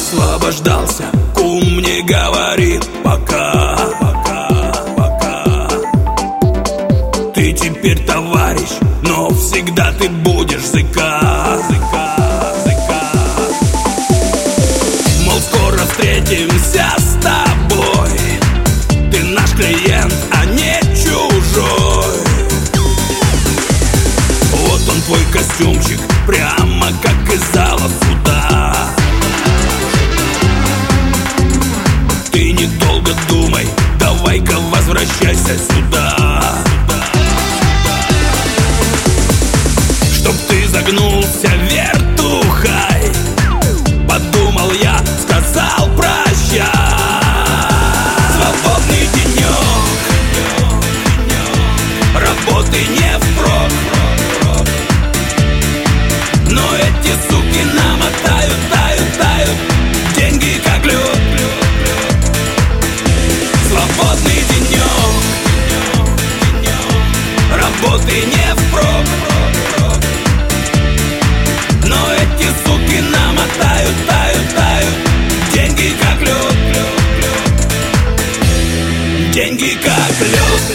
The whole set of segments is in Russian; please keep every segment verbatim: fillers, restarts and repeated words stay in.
освобождался, кум мне говорит пока, пока, пока. Ты теперь товарищ, но всегда ты будешь зыка, зыка, зыка. Мол, скоро встретимся с тобой, ты наш клиент, а не чужой. Вот он твой костюмчик, прямо как из зала суда. Ты недолго думай, давай-ка возвращайся сюда. Чтоб ты загнулся вертухай, подумал я, сказал прощай. Свободный денек, работы не впрок, но эти суки намотают, тают, тают, деньги как лед. Свободный денек, работы не впрок, но эти суки намотают, тают, тают, деньги как лед, деньги как лед.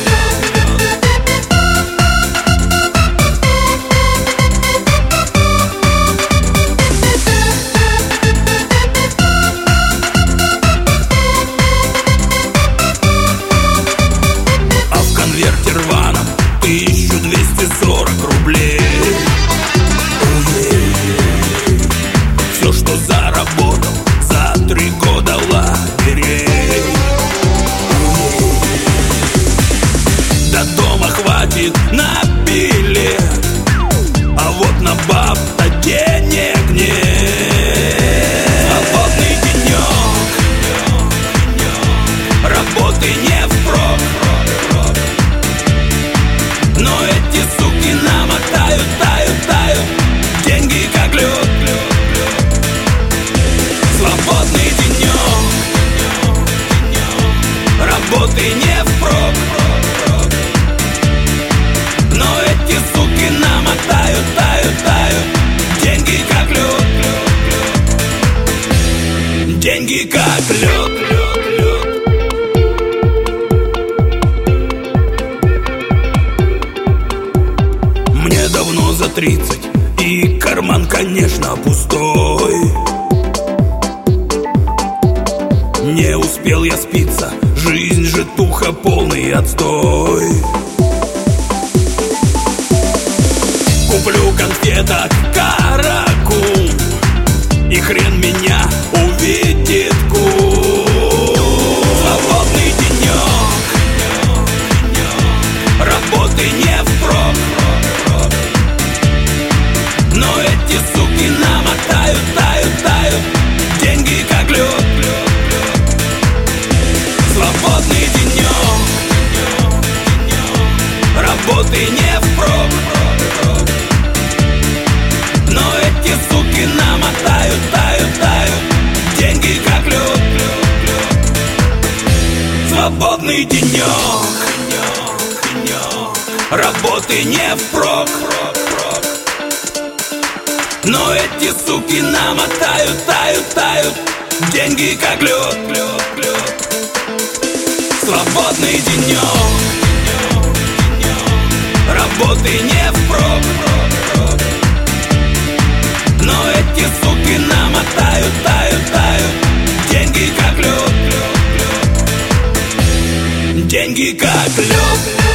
тысяча двести сорок рублей. Все, что заработал за три года лагерей. До дома хватит на билет, а вот на баб-то денег нет. Свободный денек, работы не впрок, но эти суки намотают, тают, тают, деньги как лед. Свободный денек, работы не впрок, но эти суки намотают, тают, тают, деньги как лед, деньги как лед. Мне давно за тридцать, и карман, конечно, пустой. Не успел я спиться, жизнь житуха, полный отстой. Куплю конфеток каракум, и хрен меня увидит кум. Свободный денек, работы не впрок, но эти суки намотают, тают, тают, деньги как лед. Свободный денек, работы не впрок, но эти суки намотают, тают, тают, деньги как лед. Свободный денек, работы не впрок, но эти суки намотают, тают, тают, деньги как лед. Свободный денек, работы не впрок, но эти суки намотают, тают, тают, деньги как лед, деньги как лед.